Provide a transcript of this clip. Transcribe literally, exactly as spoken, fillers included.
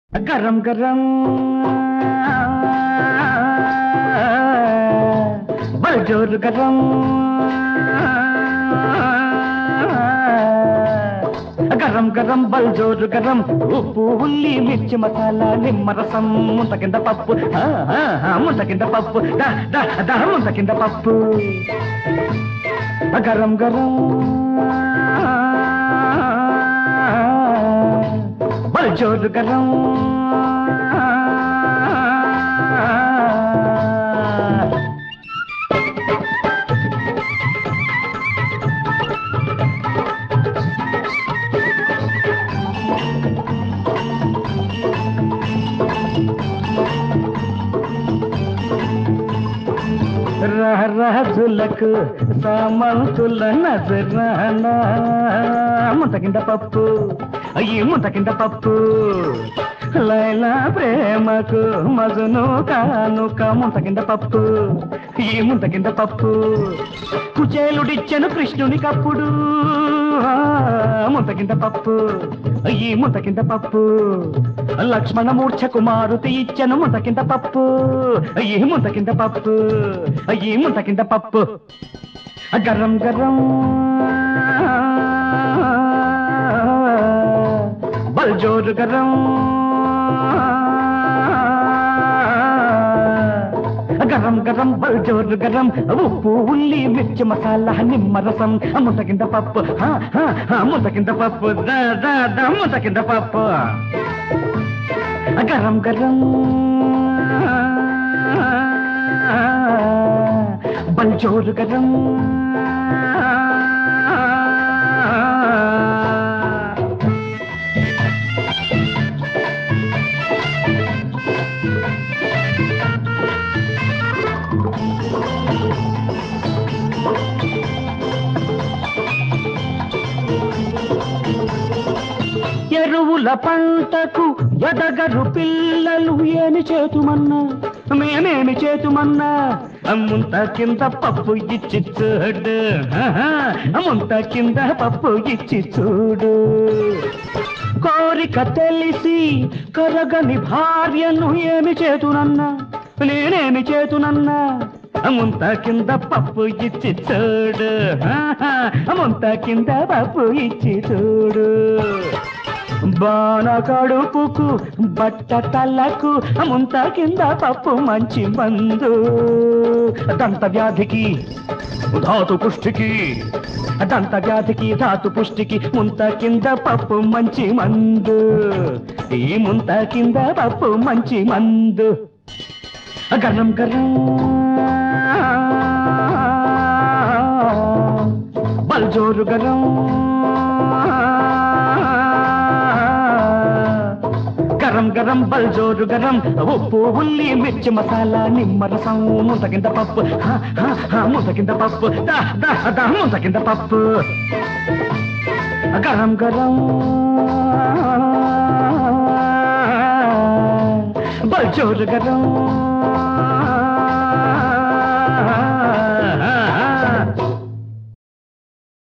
గరం గరం బల్జోరు గరం గరం గరం బల్జోరు గరం ఉప్పు ఉల్లి మిర్చి మసాలా నిమ్మరసం ముంత కింద పప్పు ముంత కింద పప్పు దా ముంత కింద పప్పు గరం గరం బల్జోరు గరం రాజులకు సామంతుల నజరానా ముంత కింద పప్పు అయ్యి ముంత కింద పప్పు లైలా ప్రేమకు మజును కానుక ముంత కింద పప్పు ఈ ముంత కింద పప్పు కుచేలుడిచ్చను కృష్ణుని కప్పుడు ముంత కింద పప్పు ఈ ముంత కింద పప్పు లక్ష్మణ మూర్ఛ కుమారుతి ఇచ్చను ముంత కింద పప్పు ఈ ముంత కింద పప్పు ఈ ముంత కింద పప్పు గరం గరం బల్జోరు గరం గరం గరం బల్జోరు గరం ఉప్పు ఉల్లి మిర్చి మసాలా నిమ్మరసం ముంత కింద పప్పు ముంత కింద పప్పు ముంత కింద పప్పు గరం గరం బల్జోరు గరం ఎరువుల పంటకు ఎదగరు పిల్లలు ఏమి చేతుమన్నా మేమేమి చేతుమన్నా ముంత కింద పప్పు ఇచ్చి చూడు ముంత కింద పప్పు ఇచ్చి చూడు కోరిక తెలిసి కరగని భార్యను ఏమి చేతునన్నా నేనేమి చేతునన్నా ముంత కింద పప్పు ఇచ్చి చూడు ముంత కింద పప్పు ఇచ్చి చూడు బాణ కడుపుకు బట్ట తలకు ముంత కింద పప్పు మంచి మందు దంత వ్యాధికి ధాతు పుష్టికి దంత వ్యాధికి ధాతు పుష్టికి ముంత కింద పప్పు మంచి మందు ఈ ముంత కింద పప్పు మంచి మందు గరం గరం బల్జోరు గరం గరం గరం బల్జోరు గరం ఉప్పు ఉల్లి మిర్చి మసాలా నిమ్మరసం ముంత కింద పప్పు ముంత కింద పప్పు ముంత కింద పప్పు గరం గరం బల్జోరు గరం